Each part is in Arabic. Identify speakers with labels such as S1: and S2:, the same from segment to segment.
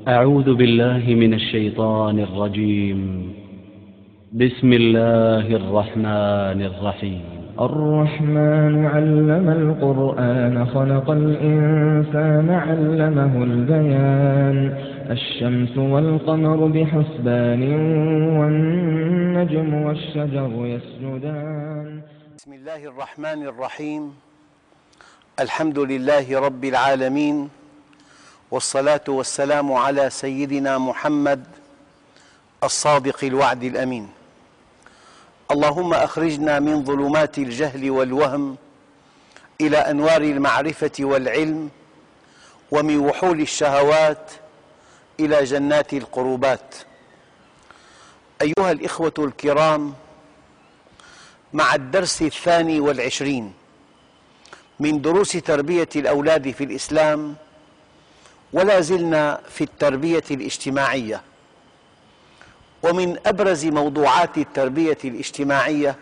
S1: أعوذ بالله من الشيطان الرجيم. بسم الله الرحمن الرحيم.
S2: الرحمن علم القرآن خلق الإنسان علمه البيان الشمس والقمر بحسبان والنجم والشجر يسجدان.
S3: بسم الله الرحمن الرحيم. الحمد لله رب العالمين، والصلاة والسلام على سيدنا محمد الصادق الوعد الأمين. اللهم أخرجنا من ظلمات الجهل والوهم إلى أنوار المعرفة والعلم، ومن وحول الشهوات إلى جنات القربات. أيها الإخوة الكرام، مع الدرس 22 من دروس تربية الأولاد في الإسلام، ولا زلنا في التربية الاجتماعية. ومن أبرز موضوعات التربية الاجتماعية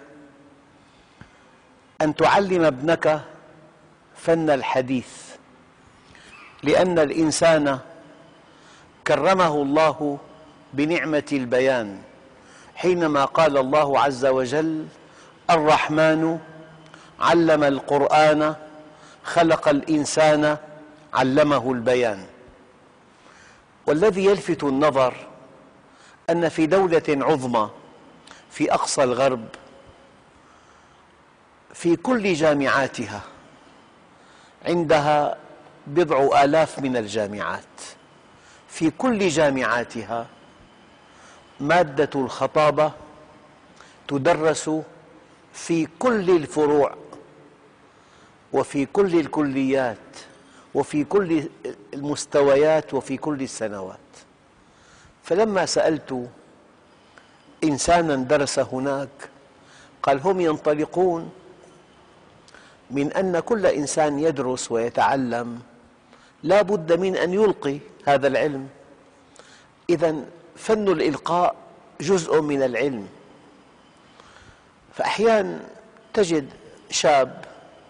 S3: أن تعلم ابنك فن الحديث، لأن الإنسان كرمه الله بنعمة البيان، حينما قال الله عز وجل: الرحمن علم القرآن خلق الإنسان علمه البيان. والذي يلفت النظر أن في دولة عظمى في أقصى الغرب، في كل جامعاتها عندها بضع آلاف من الجامعات، في كل جامعاتها مادة الخطابة تدرس في كل الفروع وفي كل الكليات وفي كل المستويات وفي كل السنوات. فلما سألت إنسانا درس هناك قال: هم ينطلقون من أن كل إنسان يدرس ويتعلم لا بد من أن يلقي هذا العلم، إذن فن الإلقاء جزء من العلم. فأحيانا تجد شاب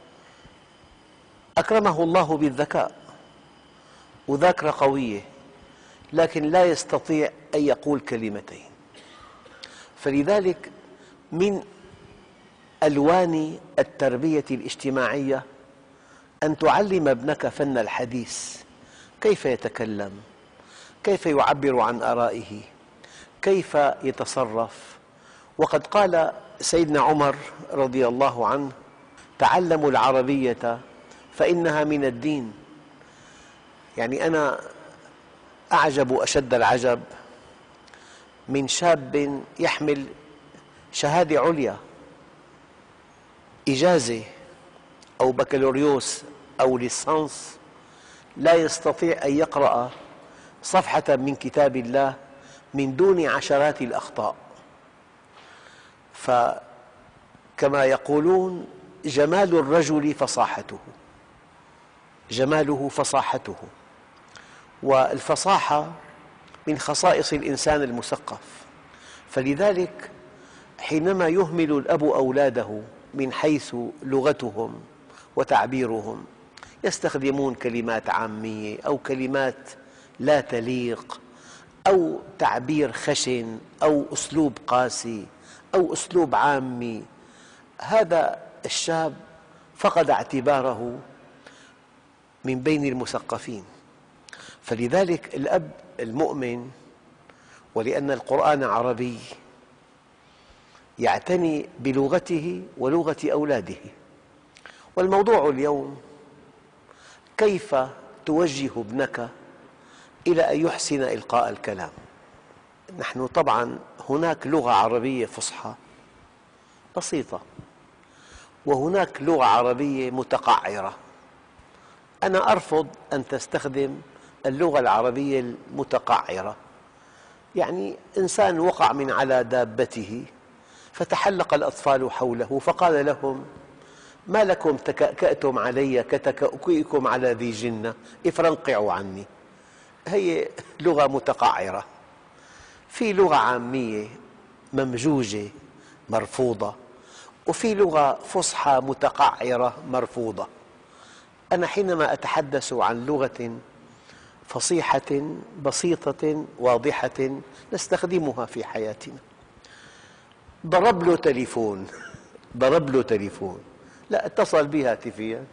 S3: أكرمه الله بالذكاء وذاكرة قوية، لكن لا يستطيع أن يقول كلمتين. فلذلك من ألوان التربية الاجتماعية أن تعلم ابنك فن الحديث، كيف يتكلم، كيف يعبر عن آرائه، كيف يتصرف. وقد قال سيدنا عمر رضي الله عنه: تعلموا العربية فإنها من الدين. يعني أنا أعجب أشد العجب من شاب يحمل شهادة عليا، إجازة أو بكالوريوس أو ليسانس، لا يستطيع أن يقرأ صفحة من كتاب الله من دون عشرات الأخطاء. فكما يقولون: جمال الرجل فصاحته، جماله فصاحته. والفصاحة من خصائص الإنسان المثقف. فلذلك حينما يهمل الأب أولاده من حيث لغتهم وتعبيرهم، يستخدمون كلمات عامية أو كلمات لا تليق أو تعبير خشن أو أسلوب قاسي أو أسلوب عامي، هذا الشاب فقد اعتباره من بين المثقفين. فلذلك الأب المؤمن، ولأن القرآن عربي، يعتني بلغته ولغة أولاده. والموضوع اليوم: كيف توجه ابنك إلى أن يحسن إلقاء الكلام. نحن طبعا هناك لغة عربية فصحى بسيطة، وهناك لغة عربية متقعرة. أنا أرفض أن تستخدم اللغة العربية المتقعرة. يعني إنسان وقع من على دابته فتحلق الأطفال حوله فقال لهم: ما لكم تكأكأتم علي كتكأكئكم على ذي جنة، افرنقعوا عني. هي لغة متقعرة. في لغة عامية ممجوجة مرفوضة، وفي لغة فصحى متقعرة مرفوضة. أنا حينما أتحدث عن لغة فصيحة بسيطة واضحة نستخدمها في حياتنا. ضرب له تليفون، ضرب له تليفون، لا اتصل بي هاتفيا.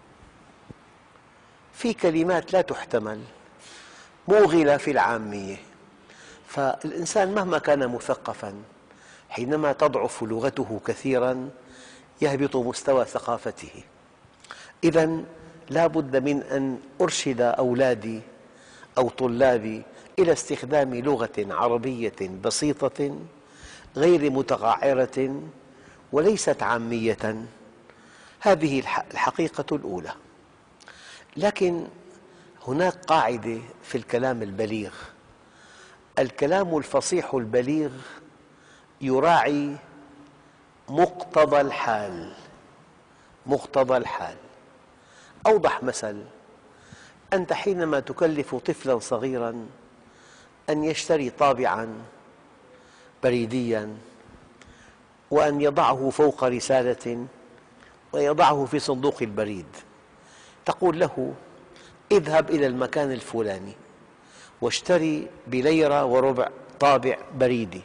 S3: في كلمات لا تحتمل، موغلة في العامية. فالإنسان مهما كان مثقفاً حينما تضعف لغته كثيراً يهبط مستوى ثقافته. إذن لا بد من أن أرشد أولادي أو طلابي إلى استخدام لغة عربية بسيطة غير متقعرة وليست عامية. هذه الحقيقة الأولى. لكن هناك قاعدة في الكلام البليغ: الكلام الفصيح البليغ يراعي مقتضى الحال. مقتضى الحال. أوضح مثل: أنت حينما تكلف طفلا صغيرا أن يشتري طابعا بريديا وأن يضعه فوق رسالة ويضعه في صندوق البريد، تقول له: اذهب إلى المكان الفلاني واشتري ب1.25 ليرة طابع بريدي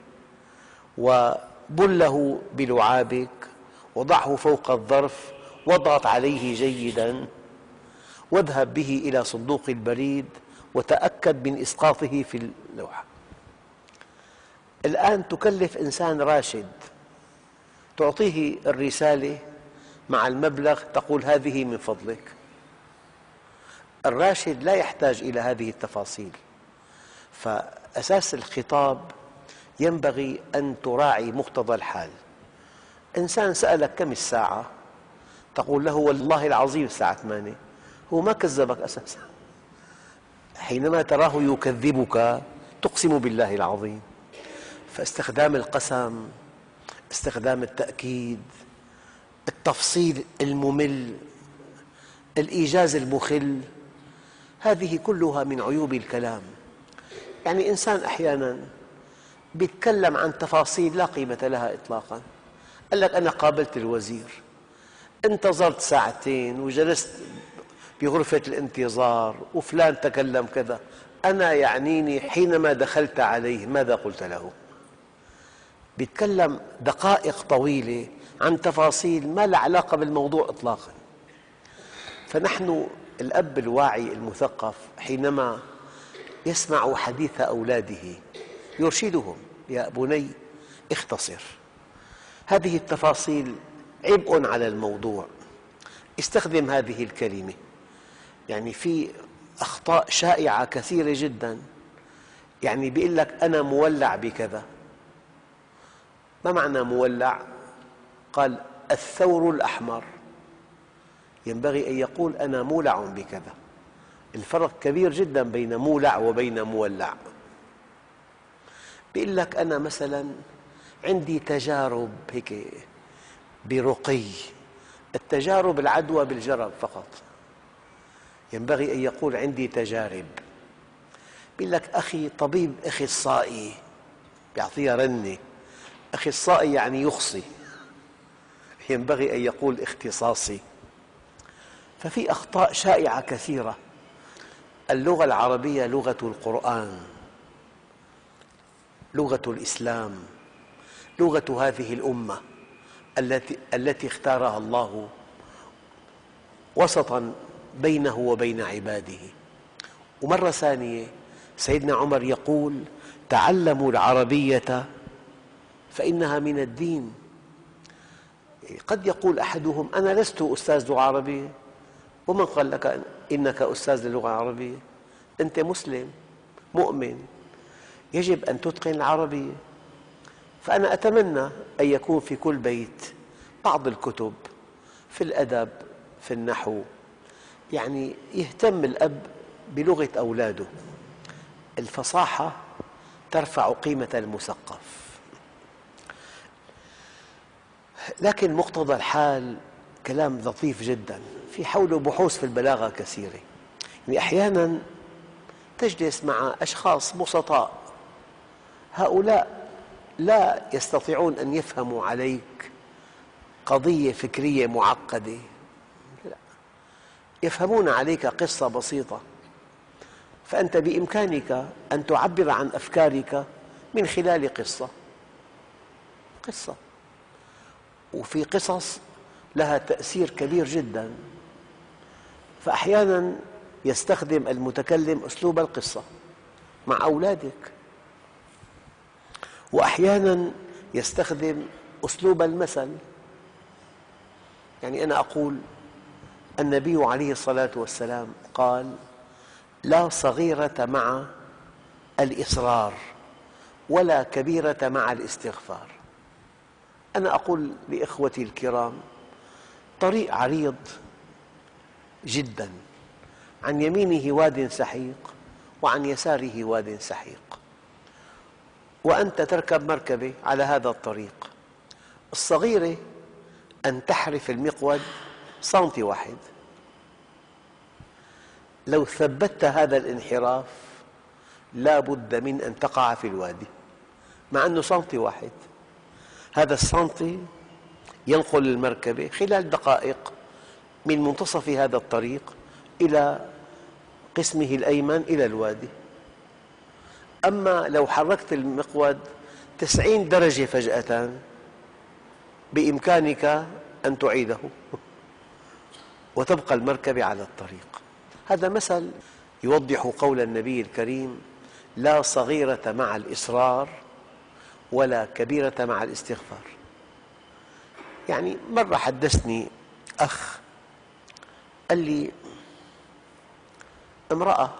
S3: وبله بلعابك وضعه فوق الظرف واضغط عليه جيداً واذهب به إلى صندوق البريد وتأكد من إسقاطه في اللوحة. الآن تكلف إنسان راشد، تعطيه الرسالة مع المبلغ، تقول: هذه من فضلك. الراشد لا يحتاج إلى هذه التفاصيل. فأساس الخطاب ينبغي أن تراعي مقتضى الحال. إنسان سألك: كم الساعة؟ تقول له: والله العظيم الساعة 8. هو ما كذبك أساساً. حينما تراه يكذبك تقسم بالله العظيم. فاستخدام القسم، استخدام التأكيد، التفصيل الممل، الإيجاز المخل، هذه كلها من عيوب الكلام. يعني إنسان أحياناً يتكلم عن تفاصيل لا قيمة لها إطلاقاً. قال لك: أنا قابلت الوزير، انتظرت 2 ساعة وجلست بغرفة الانتظار وفلان تكلم كذا. أنا يعنيني حينما دخلت عليه ماذا قلت له؟ يتكلم دقائق طويلة عن تفاصيل ما لها علاقة بالموضوع إطلاقاً. فنحن الأب الواعي المثقف حينما يسمع حديث أولاده يرشدهم: يا بني اختصر، هذه التفاصيل عبء على الموضوع، استخدم هذه الكلمة. يعني في أخطاء شائعة كثيرة جداً. يعني بيقول لك: أنا مولع بكذا. ما معنى مولع؟ قال: الثور الأحمر. ينبغي أن يقول: أنا مولع بكذا. الفرق كبير جداً بين مولع وبين مولع. بيقول لك: أنا مثلاً عندي تجارب هيك برقي. التجارب العدوى بالجرب فقط. ينبغي أن يقول: عندي تجارب. بيقول لك: أخي طبيب أخصائي، يعطيها رنة. أخصائي يعني يخصي، ينبغي أن يقول اختصاصي. ففي أخطاء شائعة كثيرة. اللغة العربية لغة القرآن، لغة الإسلام، لغة هذه الأمة التي اختارها الله وسطاً بينه وبين عباده. ومرة ثانية سيدنا عمر يقول: تعلموا العربية فإنها من الدين. قد يقول أحدهم: أنا لست أستاذ لغة عربية. ومن قال لك إنك أستاذ للغة العربية؟ أنت مسلم مؤمن، يجب أن تتقن العربية. فأنا أتمنى أن يكون في كل بيت بعض الكتب في الأدب، في النحو. يعني يهتم الأب بلغة أولاده. الفصاحة ترفع قيمة المثقف. لكن مقتضى الحال كلام لطيف جداً، في حوله بحوث في البلاغة كثيرة. يعني أحياناً تجلس مع أشخاص بسطاء، هؤلاء لا يستطيعون أن يفهموا عليك قضية فكرية معقدة، لا، يفهمون عليك قصة بسيطة. فأنت بإمكانك أن تعبر عن أفكارك من خلال قصة، وفي قصص لها تأثير كبير جدا. فأحيانا يستخدم المتكلم أسلوب القصة مع أولادك، وأحيانا يستخدم أسلوب المثل. يعني أنا أقول النبي عليه الصلاة والسلام قال: لا صغيرة مع الإصرار ولا كبيرة مع الاستغفار. أنا أقول لإخوتي الكرام: طريق عريض جدا، عن يمينه واد سحيق وعن يساره واد سحيق، وأنت تركب مركبة على هذا الطريق. الصغيرة أن تحرف المقود سنتي واحد، لو ثبتت هذا الانحراف لا بد من أن تقع في الوادي، مع أنه سنتي واحد. هذا السنتي ينقل المركبة خلال دقائق من منتصف هذا الطريق إلى قسمه الأيمن إلى الوادي. أما لو حركت المقود 90 درجة فجأة بإمكانك أن تعيده وتبقى المركبة على الطريق. هذا مثل يوضح قول النبي الكريم: لا صغيرة مع الإصرار ولا كبيرة مع الاستغفار. يعني مرة حدثني أخ قال لي: امرأة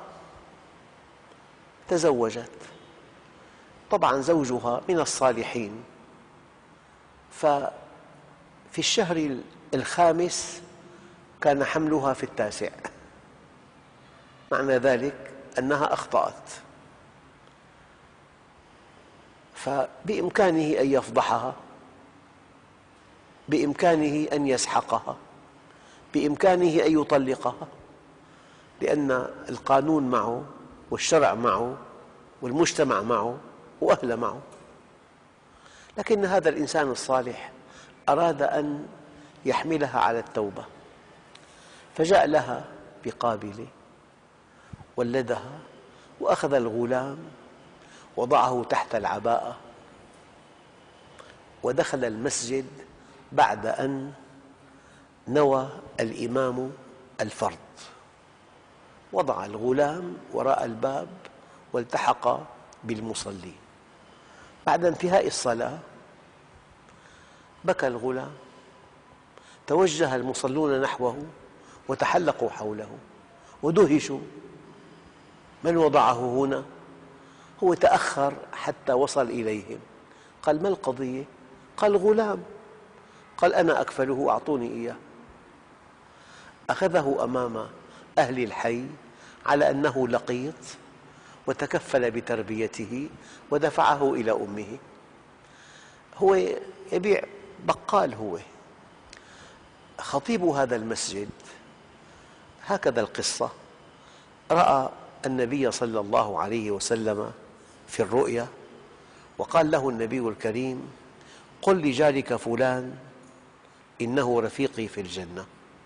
S3: تزوجت، طبعا زوجها من الصالحين، ففي الشهر الخامس كان حملها في التاسع، معنى ذلك أنها أخطأت، فبإمكانه أن يفضحها، بإمكانه أن يسحقها، بإمكانه أن يطلقها، لأن القانون معه والشرع معه والمجتمع معه وأهله معه. لكن هذا الإنسان الصالح أراد أن يحملها على التوبة، فجاء لها بقابلة، ولدها، وأخذ الغلام وضعه تحت العباءة، ودخل المسجد بعد أن نوى الإمام الفرض، وضع الغلام وراء الباب والتحق بالمصلين. بعد انتهاء الصلاة بكى الغلام، توجه المصلون نحوه وتحلقوا حوله ودهشوا: من وضعه هنا؟ هو تأخر حتى وصل إليهم. قال: ما القضية؟ قال: غلام. قال: أنا أكفله، أعطوني إياه. أخذه أمام أهل الحي على أنه لقيط، وتكفل بتربيته ودفعه إلى أمه. هو يبيع بقال. هو خطيب هذا المسجد. هكذا القصة: رأى النبي صلى الله عليه وسلم في الرؤيا، وقال له النبي الكريم: قل لجارك فلان إنه رفيقي في الجنة.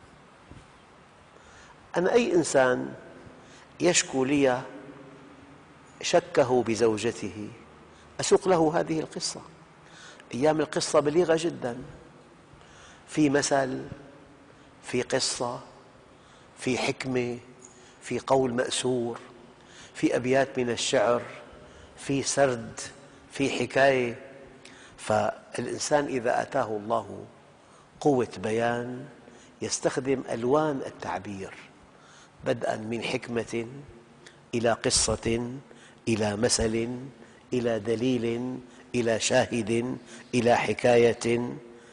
S3: أنا أي إنسان يشكو لي شكه بزوجته أسوق له هذه القصة. أيام القصة بليغة جدا، في مثل، في قصة، في حكمة، في قول مأثور، في أبيات من الشعر، في سرد، في حكاية. فالإنسان إذا أتاه الله قوة بيان يستخدم ألوان التعبير، بدءا من حكمة إلى قصة إلى مثل إلى دليل إلى شاهد إلى حكاية،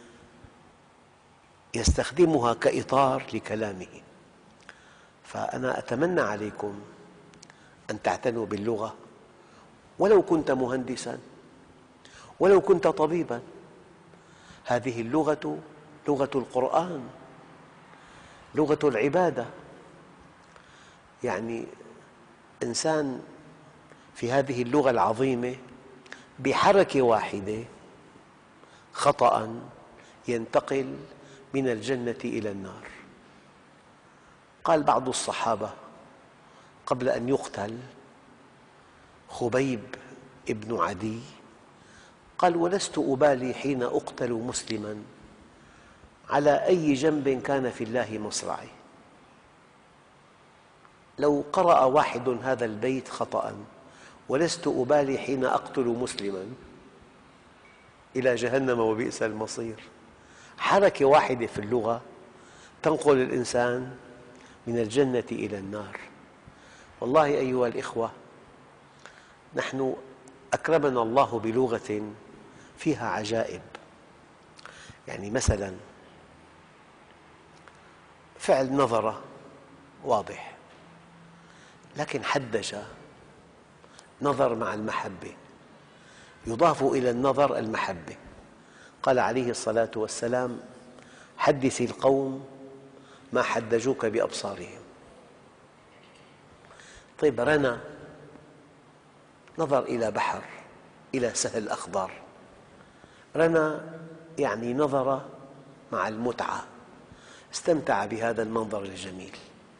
S3: يستخدمها كإطار لكلامه. فأنا أتمنى عليكم أن تعتنوا باللغة، ولو كنت مهندساً، ولو كنت طبيباً. هذه اللغة لغة القرآن، لغة العبادة. يعني إنسان في هذه اللغة العظيمة بحركة واحدة خطأ ينتقل من الجنة إلى النار. قال بعض الصحابة: قبل أن يقتل خبيب ابن عدي قال: ولست أبالي حين أقتل مسلما على أي جنب كان في الله مصرعي. لو قرأ واحد هذا البيت خطأ: ولست أبالي حين أقتل مسلما إلى جهنم وبئس المصير، حركة واحدة في اللغة تنقل الإنسان من الجنة إلى النار. والله أيها الإخوة، نحن أكرمنا الله بلغة فيها عجائب. يعني مثلا فعل نظر واضح، لكن حدج نظر مع المحبة، يضاف إلى النظر المحبة. قال عليه الصلاة والسلام: حدث القوم ما حدجوك بأبصارهم. طيب، رنى نظر إلى بحر، إلى سهل أخضر. رنى يعني نظر مع المتعة، استمتع بهذا المنظر الجميل.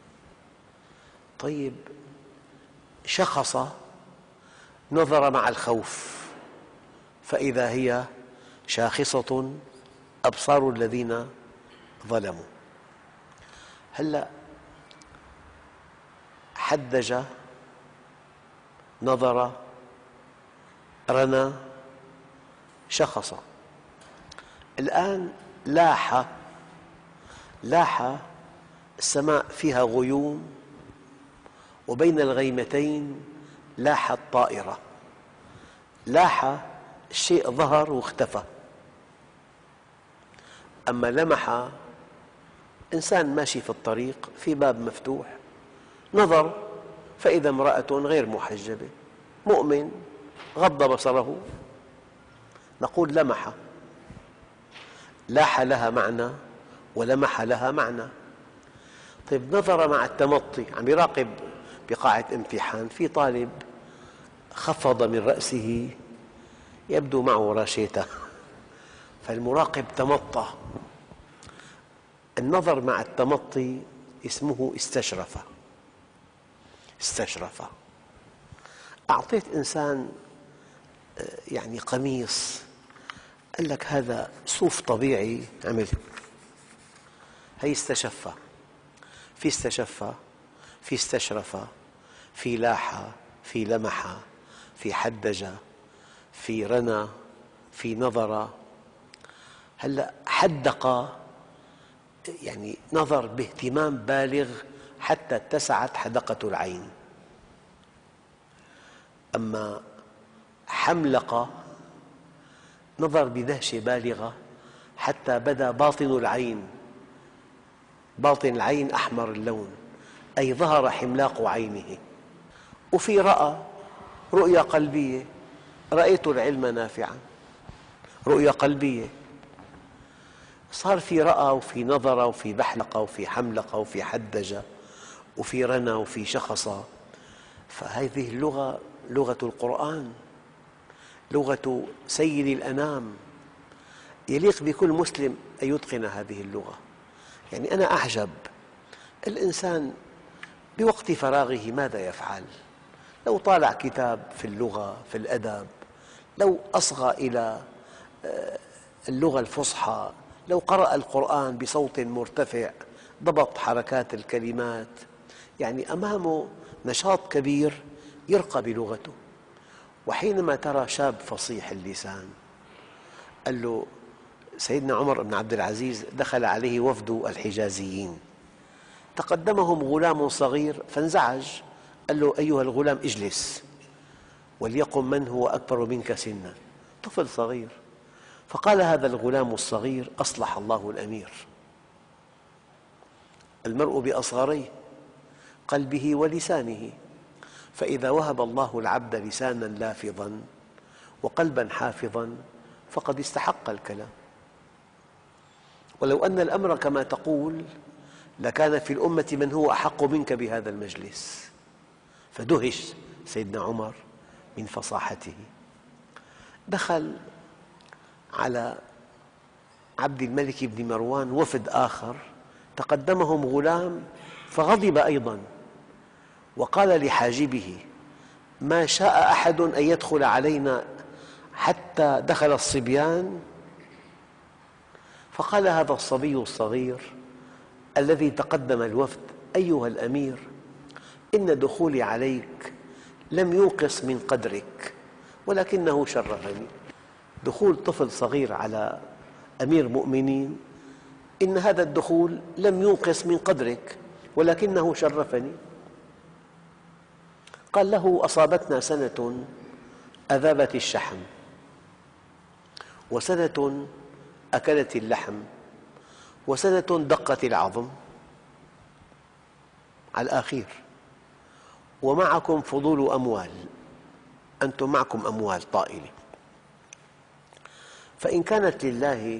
S3: طيب، شخص نظر مع الخوف، فإذا هي شاخصة أبصار الذين ظلموا. هلأ حدج، نظر، رنى، شخص. الآن لاح. لاح السماء فيها غيوم، وبين الغيمتين لاحت طائرة. لاح الشيء ظهر واختفى. أما لمح، إنسان ماشي في الطريق، في باب مفتوح، نظر فإذا امرأة غير محجبة، مؤمن، غض بصره، نقول لمح. لاح لها معنى ولمح لها معنى. طيب، نظر مع التمطي، عم يراقب بقاعة امتحان، في طالب خفض من رأسه، يبدو معه راشيته، فالمراقب تمطى. النظر مع التمطي اسمه استشرف. استشرف. أعطيت إنسان يعني قميص، قال لك هذا صوف طبيعي، عمل هي استشف. في استشف، في استشرف، في لاح، في لمح، في حدج، في رنى، في نظر. هلأ حدق يعني نظر باهتمام بالغ حتى اتسعت حدقة العين. أما حملق نظر بدهشة بالغة حتى بدا باطن العين. باطن العين أحمر اللون، أي ظهر حملاق عينه. وفي رأى رؤية قلبية: رأيت العلم نافعا، رؤية قلبية. صار في رأى وفي نظر وفي بحلق وفي حملق وفي حدج وفي رنى وفي شخص. فهذه اللغة لغة القرآن، لغة سيد الأنام. يليق بكل مسلم أن يتقن هذه اللغة. يعني أنا أعجب، الإنسان بوقت فراغه ماذا يفعل؟ لو طالع كتاب في اللغة، في الأدب، لو أصغى إلى اللغة الفصحى، لو قرأ القرآن بصوت مرتفع، ضبط حركات الكلمات، يعني أمامه نشاط كبير يرقى بلغته. وحينما ترى شاب فصيح اللسان، قال له سيدنا عمر بن عبد العزيز دخل عليه وفد الحجازيين، تقدمهم غلام صغير فانزعج، قال له: أيها الغلام اجلس وليقم من هو أكبر منك سنا. طفل صغير. فقال هذا الغلام الصغير: أصلح الله الأمير. المرء بأصغريه، قلبه ولسانه، فإذا وهب الله العبد لسانا لافظا وقلبا حافظا فقد استحق الكلام. ولو أن الأمر كما تقول لكان في الأمة من هو أحق منك بهذا المجلس. فدهش سيدنا عمر من فصاحته. دخل على عبد الملك بن مروان وفد آخر، تقدمهم غلام فغضب أيضا، وقال لحاجبه: ما شاء أحد أن يدخل علينا حتى دخل الصبيان. فقال هذا الصبي الصغير الذي تقدم الوفد: أيها الأمير، إن دخولي عليك لم ينقص من قدرك ولكنه شرفني. دخول طفل صغير على أمير مؤمنين، إن هذا الدخول لم ينقص من قدرك ولكنه شرفني. قال له: أصابتنا سنة أذابت الشحم، وسنة أكلت اللحم، وسنة دقت العظم على الآخير، ومعكم فضول أموال، أنتم معكم أموال طائلة، فإن كانت لله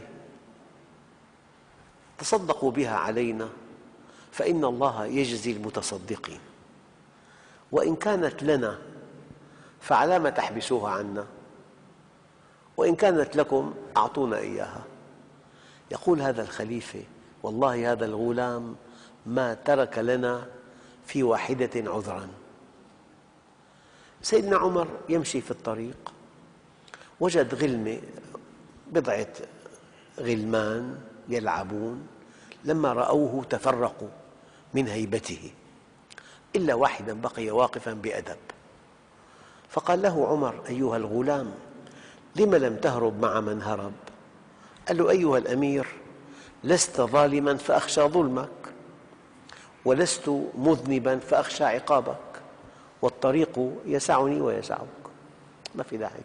S3: تصدقوا بها علينا فإن الله يجزي المتصدقين، وإن كانت لنا فعلام تحبسوها عنا، وإن كانت لكم أعطونا إياها. يقول هذا الخليفة: والله هذا الغلام ما ترك لنا في واحدة عذرا. سيدنا عمر يمشي في الطريق، وجد غلمة، بضعة غلمان يلعبون، لما رأوه تفرقوا من هيبته إلا واحدا بقي واقفا بأدب. فقال له عمر: أيها الغلام، لم لم تهرب مع من هرب؟ قال له: أيها الأمير، لست ظالما فأخشى ظلمك، ولست مذنبا فأخشى عقابك، والطريق يسعني ويسعك، ما في داعي.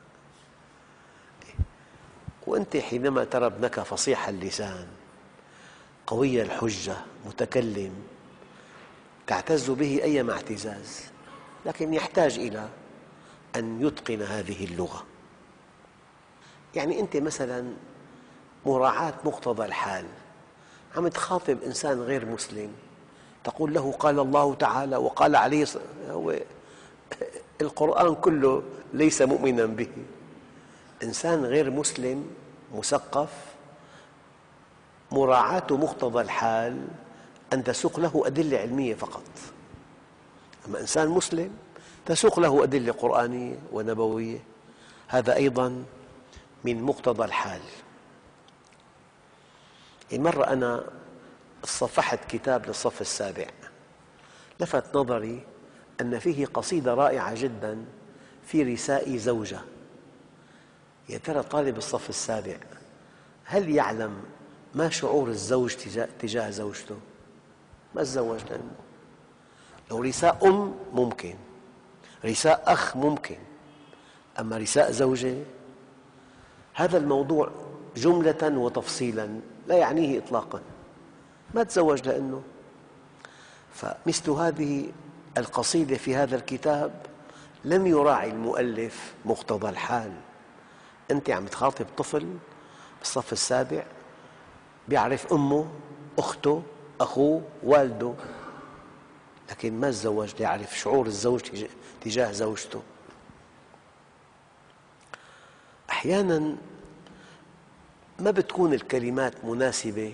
S3: وأنت حينما ترى ابنك فصيح اللسان قوي الحجة متكلم تعتز به أيما اعتزاز، لكن يحتاج إلى أن يتقن هذه اللغة. يعني أنت مثلا مراعاة مقتضى الحال، عم تخاطب إنسان غير مسلم، تقول له: قال الله تعالى وقال عليه هو القرآن كله ليس مؤمنا به. إنسان غير مسلم مثقف مراعاة مقتضى الحال أن تسوق له أدلة علمية فقط، أما إنسان مسلم تسوق له أدلة قرآنية ونبوية، هذا أيضا من مقتضى الحال. مرة أنا صفحت كتاب للصف السابع، لفت نظري أن فيه قصيدة رائعة جدا في رثاء زوجة. يا ترى طالب الصف السابع هل يعلم ما شعور الزوج تجاه زوجته؟ ما تزوج لأنه لو رثاء أم ممكن، رثاء أخ ممكن، أما رثاء زوجة هذا الموضوع جملة وتفصيلا لا يعنيه إطلاقا، ما تزوج لأنه. فمثل هذه القصيدة في هذا الكتاب لم يراعي المؤلف مقتضى الحال. أنت عم تخاطب طفل بالصف السابع بيعرف أمه، أخته، أخوه، والده، لكن ما تزوج ليعرف شعور الزوج تجاه زوجته. أحياناً ما بتكون الكلمات مناسبة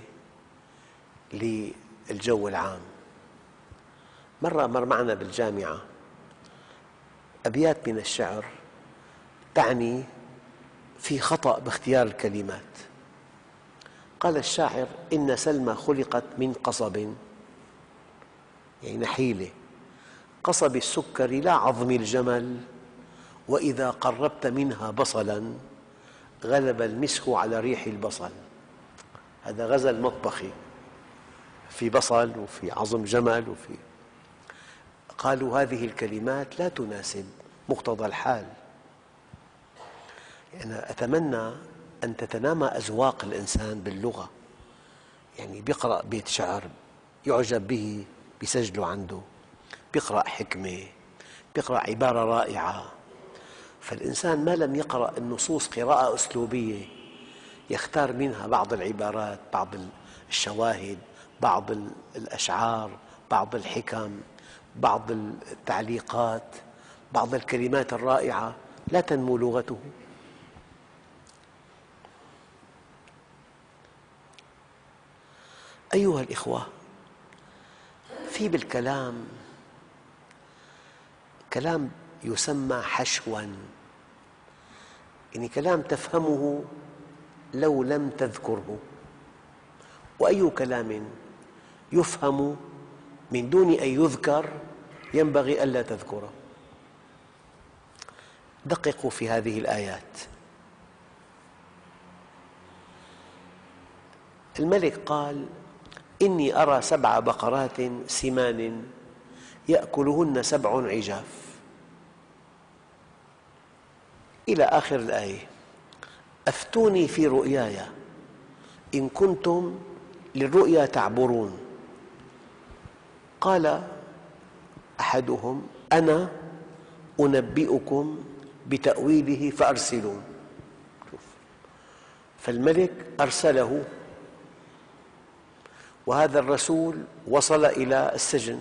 S3: للجو العام. مرة مر معنا بالجامعة أبيات من الشعر تعني في خطأ باختيار الكلمات. قال الشاعر: إن سلمى خلقت من قصب، يعني نحيلة، قصب السكر لا عظم الجمل، وإذا قربت منها بصلا غلب المسك على ريح البصل. هذا غزل مطبخي، في بصل وفي عظم جمل قالوا هذه الكلمات لا تناسب مقتضى الحال. أنا أتمنى أن تتنامى أذواق الإنسان باللغة، يعني بيقرأ بيت شعر يعجب به بيسجله عنده، بيقرأ حكمة، بيقرأ عبارة رائعة. فالإنسان ما لم يقرأ النصوص قراءة أسلوبية يختار منها بعض العبارات، بعض الشواهد، بعض الأشعار، بعض الحكم، بعض التعليقات، بعض الكلمات الرائعة، لا تنمو لغته. أيها الإخوة، في بالكلام كلام يسمى حشواً، يعني كلام تفهمه لو لم تذكره. وأي كلام يفهم من دون أن يذكر ينبغي ألا تذكره. دققوا في هذه الآيات. الملك قال: إني أرى 7 بقرات سمان يأكلهن 7 عجاف، إلى آخر الآية. أفتوني في رؤياي إن كنتم للرؤيا تعبرون. قال أحدهم: أنا أنبئكم بتأويله فأرسلون. فالملك أرسله، وهذا الرسول وصل إلى السجن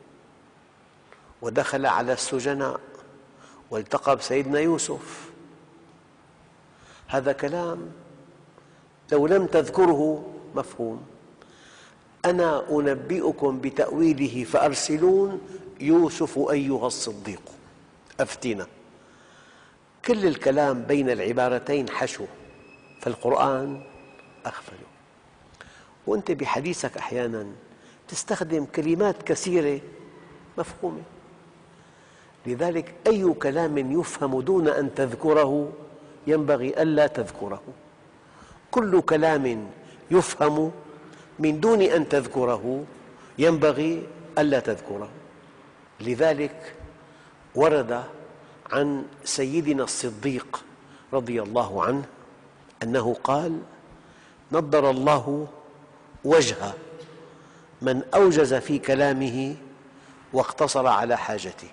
S3: ودخل على السجناء والتقى بسيدنا يوسف. هذا كلام لو لم تذكره مفهوم. أنا أنبئكم بتأويله فأرسلون يوسف أيها الصديق أفتنا. كل الكلام بين العبارتين حشو، فالقرآن أخفله. وأنت بحديثك أحياناً تستخدم كلمات كثيرة مفهومة، لذلك أي كلام يفهم دون أن تذكره ينبغي ألا تذكره. كل كلام يفهم من دون أن تذكره ينبغي ألا تذكره. لذلك ورد عن سيدنا الصديق رضي الله عنه أنه قال: نضر الله وجه من أوجز في كلامه واقتصر على حاجته.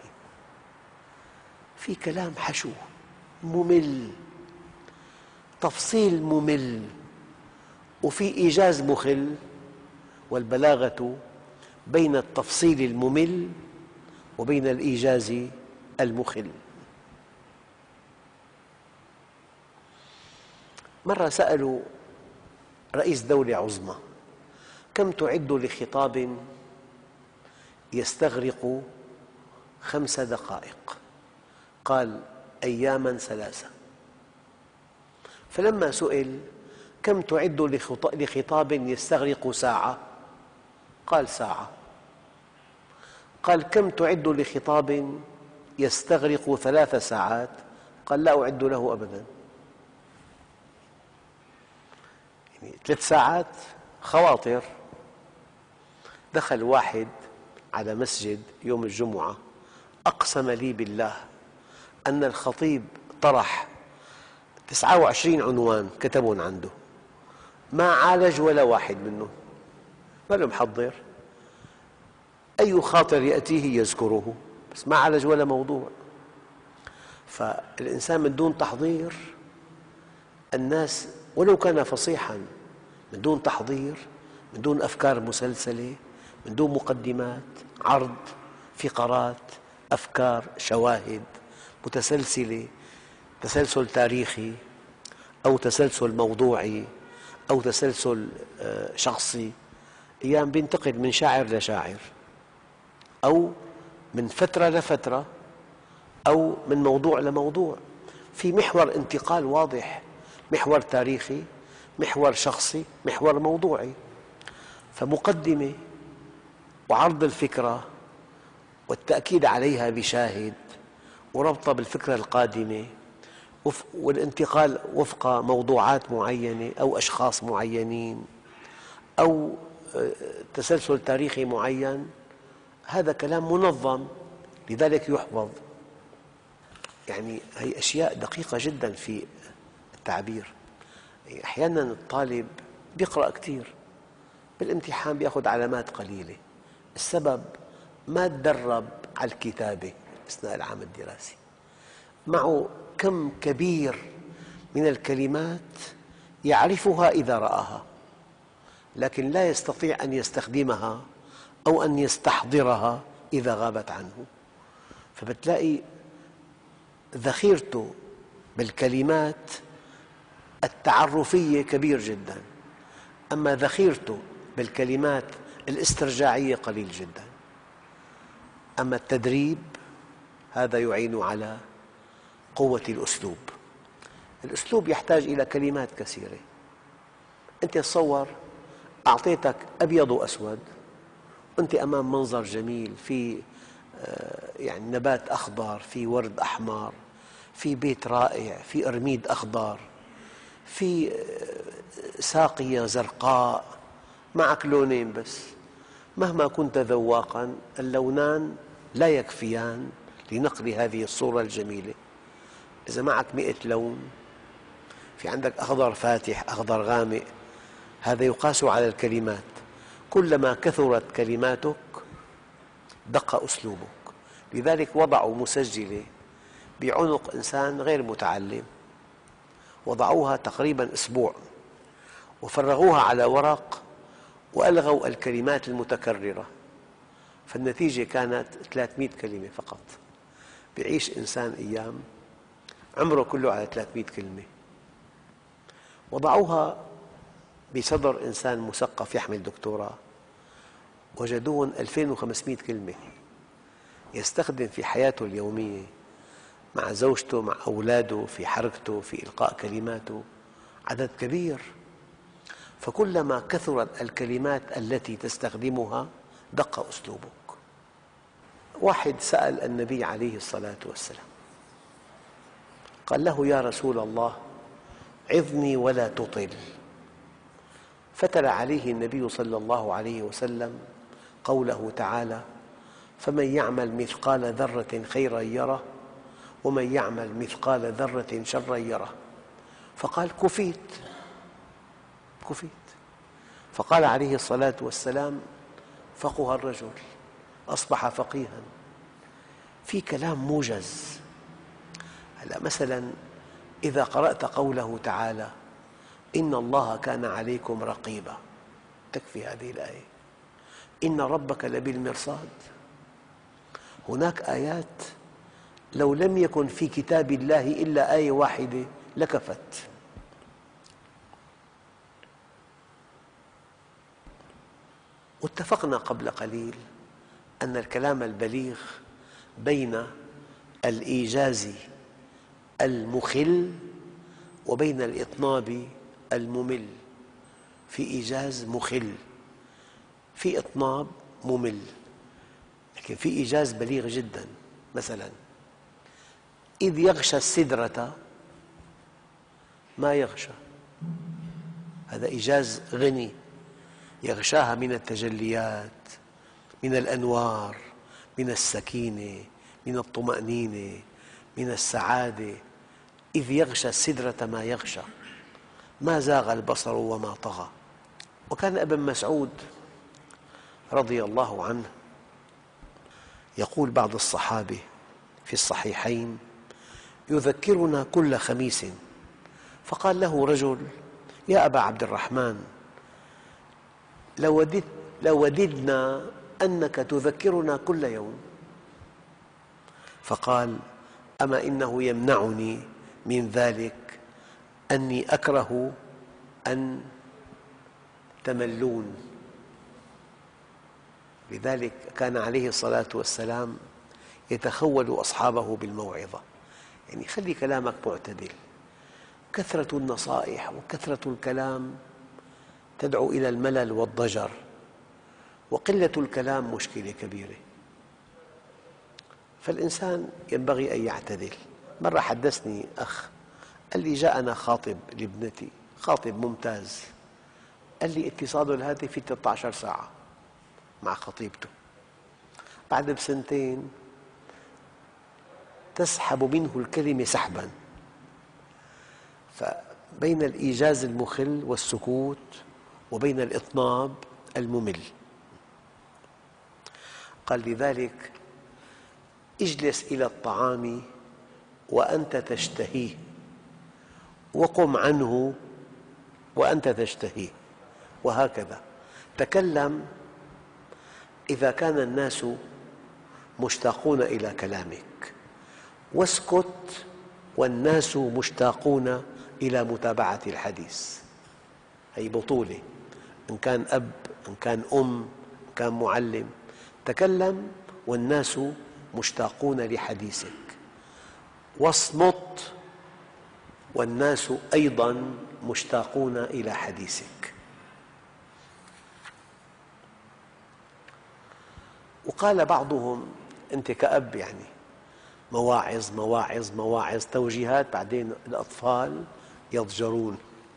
S3: في كلام حشو ممل، تفصيل ممل، وفي إيجاز مخل، والبلاغة بين التفصيل الممل وبين الإيجاز المخل. مرة سألوا رئيس دولة عظمى: كم تعد لخطاب يستغرق 5 دقائق؟ قال: أياماً 3. فلما سئل: كم تعد لخطاب يستغرق ساعة؟ قال: ساعة. قال: كم تعد لخطاب يستغرق 3 ساعات؟ قال: لا أعد له أبداً. يعني 3 ساعات خواطر. دخل واحد على مسجد يوم الجمعة، أقسم لي بالله أن الخطيب طرح 29 عنوان كتبهم عنده، ما عالج ولا واحد منهم، ما له محضر، أي خاطر يأتيه يذكره، بس ما عالج ولا موضوع. فالإنسان من دون تحضير، الناس ولو كان فصيحاً، من دون تحضير، من دون أفكار مسلسلة، من دون مقدمات، عرض، فقرات، أفكار، شواهد متسلسلة، تسلسل تاريخي أو تسلسل موضوعي أو تسلسل شخصي، أيام بينتقل من شاعر لشاعر أو من فترة لفترة أو من موضوع لموضوع، في محور انتقال واضح، محور تاريخي، محور شخصي، محور موضوعي. فمقدمة وعرض الفكرة والتأكيد عليها بشاهد وربطها بالفكرة القادمة والانتقال وفق موضوعات معينة أو أشخاص معينين أو تسلسل تاريخي معين، هذا كلام منظم، لذلك يحفظ. يعني هي أشياء دقيقة جدا في التعبير. أحيانا الطالب يقرأ كثير، بالامتحان يأخذ علامات قليلة، السبب ما تدرب على الكتابة أثناء العام الدراسي، معه كم كبير من الكلمات يعرفها إذا رآها، لكن لا يستطيع أن يستخدمها أو أن يستحضرها إذا غابت عنه. فبتلاقي ذخيرته بالكلمات التعرفية كبير جدا، أما ذخيرته بالكلمات الاسترجاعية قليل جدا. أما التدريب هذا يعين على قوة الأسلوب. الأسلوب يحتاج إلى كلمات كثيرة. أنت تصور أعطيتك أبيض وأسود وأنت أمام منظر جميل، في يعني نبات أخضر، في ورد أحمر، في بيت رائع، في أرميد أخضر، في ساقية زرقاء، معك لونين بس. مهما كنت ذواقاً اللونان لا يكفيان لنقل هذه الصورة الجميلة. إذا معك 100 لون، في عندك أخضر فاتح، أخضر غامق، هذا يقاس على الكلمات. كلما كثرت كلماتك دق أسلوبك. لذلك وضعوا مسجلة بعنق إنسان غير متعلم، وضعوها تقريباً أسبوع، وفرغوها على ورق وألغوا الكلمات المتكررة، فالنتيجة كانت 300 كلمة فقط. يعيش إنسان أيام عمره كله على 300 كلمة. وضعوها بصدر إنسان مثقف يحمل دكتوراه، وجدوهم 2500 كلمة يستخدم في حياته اليومية مع زوجته، مع أولاده، في حركته، في إلقاء كلماته، عدد كبير. فكلما كثرت الكلمات التي تستخدمها دق أسلوبك. واحد سأل النبي عليه الصلاة والسلام، قال له: يا رسول الله، عظني ولا تطل. فتلا عليه النبي صلى الله عليه وسلم قوله تعالى: فمن يعمل مثقال ذرة خيرا يره ومن يعمل مثقال ذرة شرا يره. فقال: كفيت. فقال عليه الصلاة والسلام: فقه الرجل، أصبح فقيها. في كلام موجز. مثلا إذا قرأت قوله تعالى: إن الله كان عليكم رقيبا، تكفي هذه الآية. إن ربك لبالمرصاد. هناك آيات لو لم يكن في كتاب الله إلا آية واحدة لكفت. واتفقنا قبل قليل أن الكلام البليغ بين الإيجاز المخل وبين الإطناب الممل. في إيجاز مخل، في إطناب ممل، لكن في إيجاز بليغ جدا. مثلا: إذ يغشى السدرة ما يغشى، هذا إيجاز غني، يغشاها من التجليات، من الأنوار، من السكينة، من الطمأنينة، من السعادة. إذ يغشى السدرة ما يغشى، ما زاغ البصر وما طغى. وكان ابن مسعود رضي الله عنه يقول: بعض الصحابة في الصحيحين يذكرنا كل خميس. فقال له رجل: يا أبا عبد الرحمن، لوددنا أنك تذكرنا كل يوم. فقال: أما إنه يمنعني من ذلك أني أكره أن تملون. لذلك كان عليه الصلاة والسلام يتخول أصحابه بالموعظة، يعني خلي كلامك معتدل. كثرة النصائح وكثرة الكلام تدعو إلى الملل والضجر، وقلة الكلام مشكلة كبيرة. فالإنسان ينبغي أن يعتدل. مرة حدثني أخ قال لي: جاءنا خاطب لابنتي، خاطب ممتاز، قال لي اتصاله الهاتفي 13 ساعة مع خطيبته. بعد بسنتين تسحب منه الكلمة سحبا. فبين الإيجاز المخل والسكوت وبين الإطناب الممل. قال: لذلك اجلس إلى الطعام وأنت تشتهيه، وقم عنه وأنت تشتهيه، وهكذا. تكلم إذا كان الناس مشتاقون إلى كلامك، واسكت والناس مشتاقون إلى متابعة الحديث. هي بطولة، إن كان أب، إن كان أم، إن كان معلم. تكلم والناس مشتاقون لحديثك، واصمت والناس أيضا مشتاقون إلى حديثك. وقال بعضهم أنت كأب يعني مواعظ مواعظ مواعظ توجيهات، بعدين الأطفال يضجرون.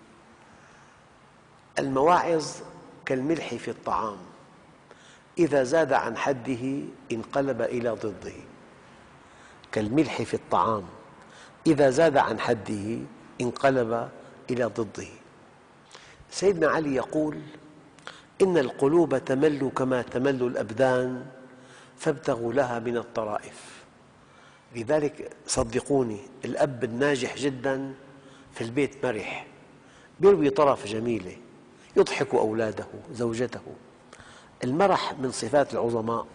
S3: المواعظ كالملح في الطعام، إذا زاد عن حده انقلب إلى ضده. كالملح في الطعام إذا زاد عن حده انقلب إلى ضده. سيدنا علي يقول: إن القلوب تمل كما تمل الأبدان فابتغوا لها من الطرائف. لذلك صدقوني، الأب الناجح جدا في البيت مرح، يروي طرف جميلة، يضحك أولاده زوجته. المرح من صفات العظماء،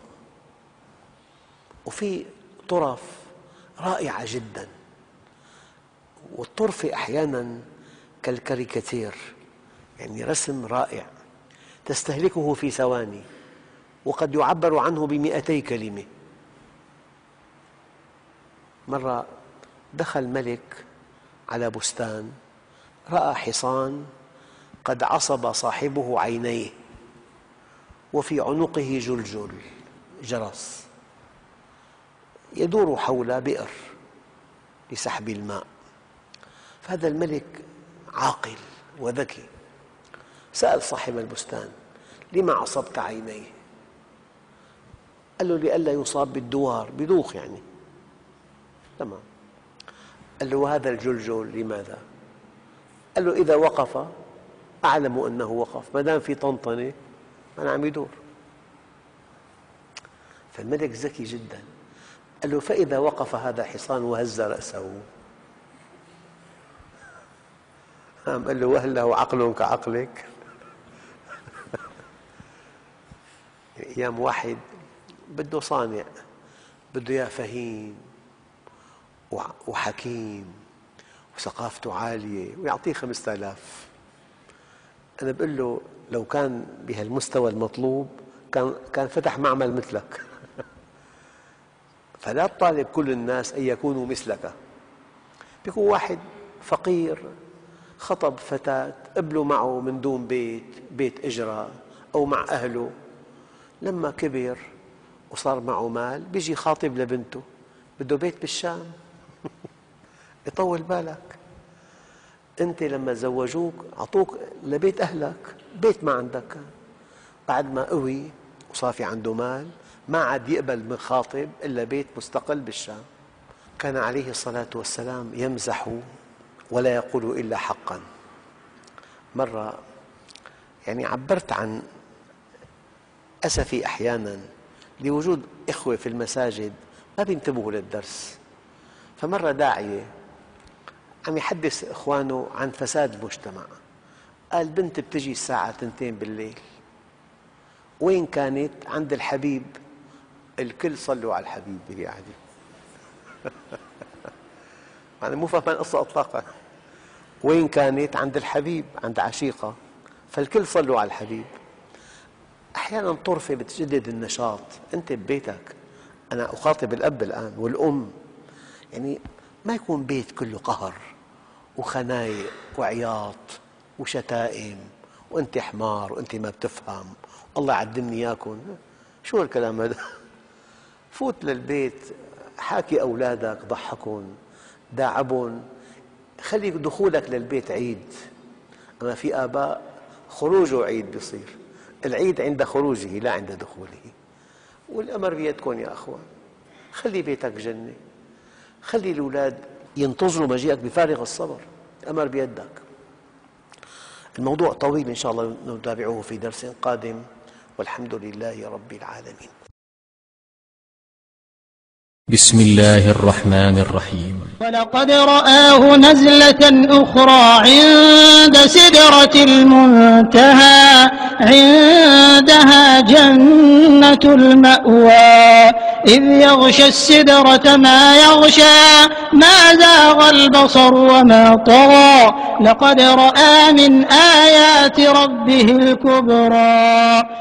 S3: وفي طرف رائعة جدا. والطرفة أحيانا كالكاريكاتير، يعني رسم رائع تستهلكه في ثواني وقد يعبر عنه ب200 كلمة. مرة دخل ملك على بستان، رأى حصان قد عصب صاحبه عينيه وفي عنقه جلجل جرس يدور حول بئر لسحب الماء. فهذا الملك عاقل وذكي، سأل صاحب البستان: لما عصبت عينيه؟ قال له: لئلا يصاب بالدوار، بدوخ يعني. تمام. قال له: وهذا الجلجل لماذا؟ قال له: إذا وقف أعلم أنه وقف، ما دام في طنطنة أنا عم يدور. فالملك ذكي جدا، قال له: فإذا وقف هذا حصان وهز رأسه؟ قال له: وهل له عقل كعقلك؟ أيام واحد بده صانع، بده إياه فهيم وحكيم وثقافته عالية ويعطيه 5000. أنا بقول له لو كان بهالمستوى المطلوب كان فتح معمل مثلك. فلا تطالب كل الناس أن يكونوا مثلك. بيكون واحد فقير خطب فتاة، قبلوا معه من دون بيت إجرة أو مع أهله، لما كبر وصار معه مال بيجي خاطب لبنته بده بيت بالشام. يطول بالك، أنت لما زوجوك أعطوك لبيت أهلك، بيت ما عندك. بعد ما قوي وصار في عنده مال ما عاد يقبل من خاطب إلا بيت مستقل بالشام. كان عليه الصلاة والسلام يمزح ولا يقول إلا حقا. مرة يعني عبرت عن أسفي أحيانا لوجود إخوة في المساجد ما بينتبهوا للدرس. فمرة داعية عم يحدث إخوانه عن فساد المجتمع، قال: بنت بتجي الساعة 2 بالليل، وين كانت؟ عند الحبيب. الكل صلوا على الحبيب اللي قاعدين. أنا مو فاهم القصة إطلاقا. وين كانت؟ عند الحبيب، عند عشيقة، فالكل صلوا على الحبيب. أحيانا طرفة بتجدد النشاط. أنت ببيتك، أنا أخاطب الأب الآن والأم، يعني ما يكون بيت كله قهر وخنايق وعياط وشتائم وأنت حمار وأنت ما بتفهم الله يعدمني إياكم. شو الكلام هذا؟ فوت للبيت، حاكي أولادك، ضحكهم، داعبهم، خلي دخولك للبيت عيد. أما في آباء خروجه عيد بيصير، العيد عند خروجه لا عند دخوله. والأمر بيدكم يا أخوان، خلي بيتك جنة، خلي الأولاد ينتظروا مجيئك بفارغ الصبر، الأمر بيدك. الموضوع طويل إن شاء الله نتابعه في درس قادم، والحمد لله رب العالمين.
S4: بسم الله الرحمن الرحيم.
S5: ولقد رآه نزلة أخرى عند سدرة المنتهى عندها جنة المأوى إذ يغشى السدرة ما يغشى ما زاغ البصر وما طغى لقد رأى من آيات ربه الكبرى